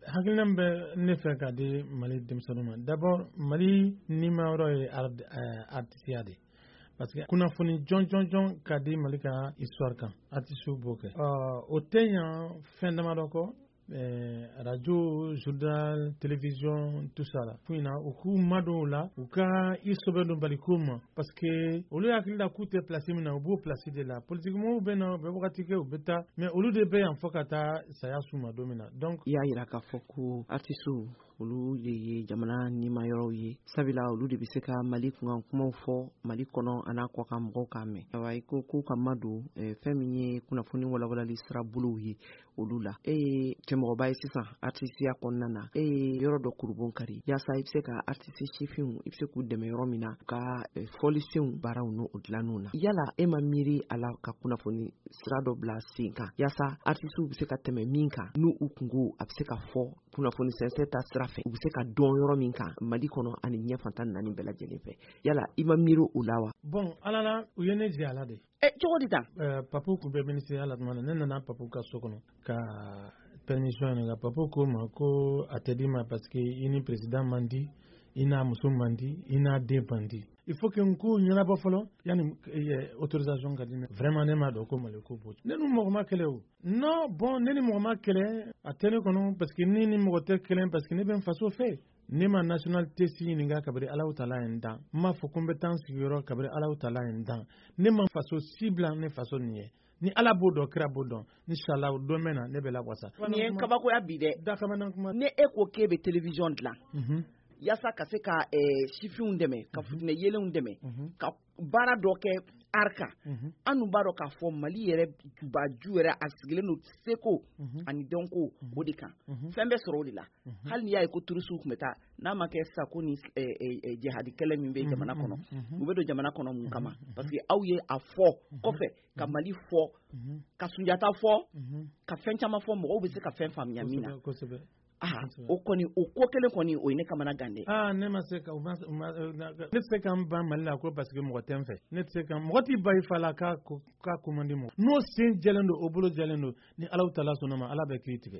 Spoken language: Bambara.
hakilinam bɛ ne fɛ ka di Mali denmisɛnninw ma. D'abord Mali nimayɔrɔ ye artisiya de. Parce que kunnafoni jɔn ka di Mali ka histoire kan artisiw b'o kɛ. O tɛ ɲan fɛn damadɔ kɔ. Radio, journal, télévision, tout ça là. Pour ina u k'u madon la u ka i sɛbɛn don bali ko ma parce que olu hakili la k'u tɛ place min na u b'o place de la. Politiquement bɛ na u bɛ wagati kɛ u bɛ taa mais olu de bɛ yan fɔ ka taa saya s'u ma don min na. Donc i y'a yira k'a fɔ ko artisiw olu de ye jamana nimayɔrɔw ye sabula olu de bɛ se ka Mali kunkan kumaw fɔ Mali kɔnɔ a n'a kɔ kan mɔgɔw k'a mɛn. Awa i ko k'u ka madon fɛn min ye kunnafoni walawalali sira bolow ye olu la. Cɛmɔgɔba ye sisan artisiya kɔnɔna na yɔrɔ dɔ kurubon kari yaasa i bɛ se ka artisi sifinw i bɛ se k'u dɛmɛ yɔrɔ min na ka fɔlisenw baaraw n'o dilanniw na. Yala e ma miiri a la ka kunnafoni sira dɔ bila sen kan yaasa artisiw bɛ se ka tɛmɛ min kan n'u u kungo a bɛ se ka fɔ kunnafoni sɛnsɛn ta sira fɛ u bɛ se ka dɔn yɔrɔ min kan Mali kɔnɔ ani ɲɛ fantan naani bɛɛ lajɛlen fɛ. Yala i ma miiri o la wa? Bon ala la u ye ne jɛ ala de. Cogo di tan? Papu tun bɛ ministère la tuma na ne nana Papu ka so kɔnɔ ka permission ɲini Papu ko ma ko a tɛ di ma parce que i ni président man di i n'a muso man di i n'a den man di. Il faut que n k'u ɲɛnabɔ fɔlɔ yanni autorisation ka di ne. Vraiment ne m'a dɔn ko Mali ko b'o. Ne ni mɔgɔ ma kɛlɛ o. Non bon ne ni mɔgɔ ma kɛlɛ a tɛ ne kɔnɔ parce que ni mɔgɔ tɛ kɛlɛ parce que ne bɛ n faso fɛ. Ne ma nationalité si ɲininka kabiri Alahu Taala ye n dan. N m'a fɔ ko n bɛ taa n sigiyɔrɔ kabiri Alahu Taala ye n dan. Ne ma faso si bila ne faso nin ye. Ni Ala b'o dɔn kira b'o dɔn inshallah don bɛ na ne bɛ la wasa. Nin ye kabakoya bi dɛ. Da kamana kuma. Ne e ko k'e bɛ télévision dilan. Yaasa ka se ka sifinw dɛmɛ ka futinɛ yelenw dɛmɛ ka baara dɔ kɛ arka an dun b'a dɔn k'a fɔ Mali yɛrɛ jubaju yɛrɛ a sigilen don seko ani dɔnko o de kan fɛn bɛ sɔrɔ o de la hali n'i y'a ye ko turisiw tun bɛ taa n'a ma kɛ sa ko ni jihadi kɛlɛ min bɛ jamana kɔnɔ u bɛ don jamana kɔnɔ mun kama parce que aw ye a fɔ kɔfɛ ka Mali fɔ ka Sunjata fɔ ka fɛn caman fɔ mɔgɔw bɛ se ka fɛn faamuya min na. O kɔni o ko kelen kɔni o ye ne kamana gan dɛ. Ne ma se ka ne tɛ se ka n ban Mali la ko parce que mɔgɔ tɛ n fɛ ne tɛ se ka mɔgɔ t'i ba i fa la k'a commande mɔgɔ n'o sen jɛlen don o bolo jɛlen don ni Alahu Taala sɔnna ma Ala bɛ k'i tigɛ.